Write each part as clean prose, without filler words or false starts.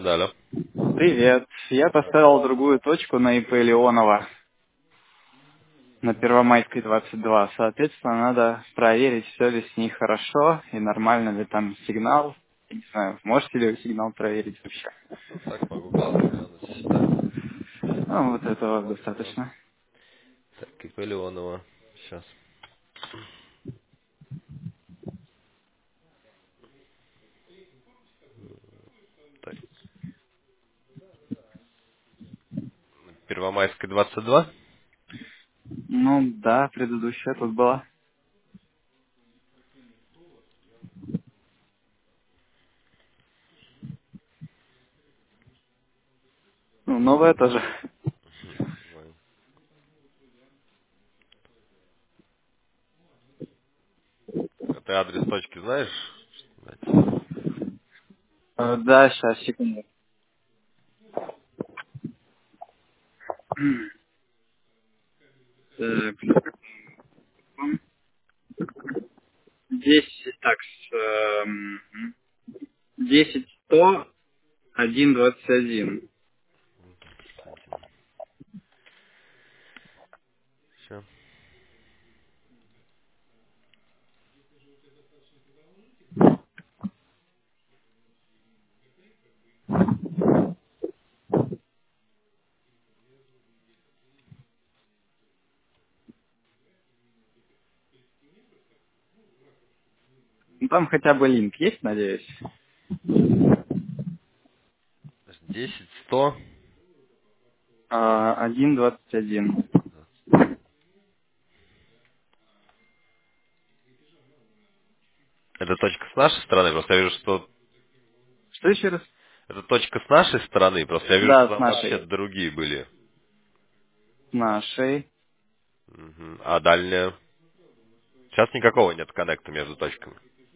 Да, алло. Привет. Я поставил другую точку на ИП Леонова на Первомайской 22. Соответственно, надо проверить, все ли с ней хорошо и нормально ли там сигнал. Я не знаю, можете ли вы сигнал проверить вообще? Ну, так, могу глянуть. Да. Ну, вот этого Леонова. достаточно. Так, ИП Леонова. Сейчас. Так. Первомайская 22. Ну, да, предыдущая тут была. Ну, новая тоже. Ой. А ты адрес точки знаешь? Дать. Да, сейчас, секунду. Так, 10, так, 10, 100, 1, 21. Все. Ну, там хотя бы линк есть, надеюсь? 10, 100. 1.21. Это точка с нашей стороны, просто я вижу, что... Что еще раз? Это точка с нашей стороны, просто я вижу, что Да, с там вообще нашей. другие были. С нашей. Мгм. А дальняя? Сейчас никакого нет коннекта между точками.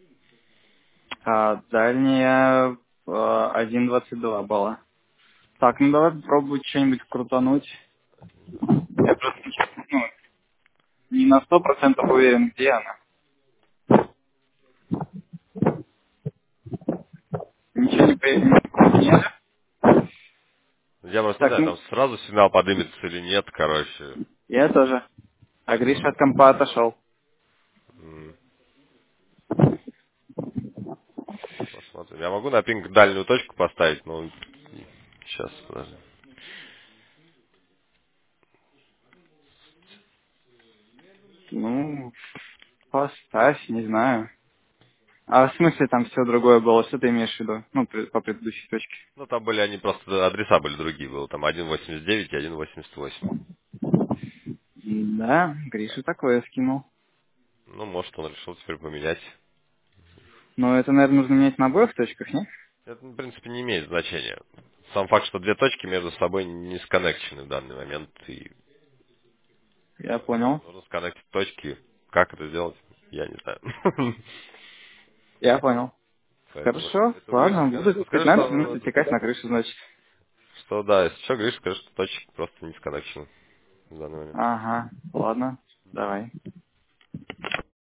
А дальняя 1.22 балла. Так, ну давай попробовать что-нибудь крутануть. Я просто не на 100% уверен, где она. Ничего не появилось. Нет? Я просто не Так, знаю, ну, там сразу сигнал подымется или нет, короче. я тоже. А Гриша от компа отошел. М, Посмотрим. Я могу на пинг дальнюю точку поставить, но сейчас, подожди. Ну, поставь, не знаю. А в смысле там все другое было? Что ты имеешь в виду? Ну, по предыдущей точке. Ну, там были они просто, адреса были другие, было там 1.89 и 1.88. Да, Гриша такое скинул. Ну, может, он решил теперь поменять. Но это, наверное, нужно менять на обоих точках, нет? Это, в принципе, не имеет значения. Сам факт, что две точки между собой не сконнекчены в данный момент, и Я понял. нужно сконнектить точки. Как это сделать, я не знаю. Я понял. Поэтому Хорошо, это Гриша ладно, скажет. буду Ну, скажи, 15 минут что, отсекать на крышу, значит. да, если что, Гриша скажет, что точки просто не сконнекчены в данный момент. Ага, ладно, давай.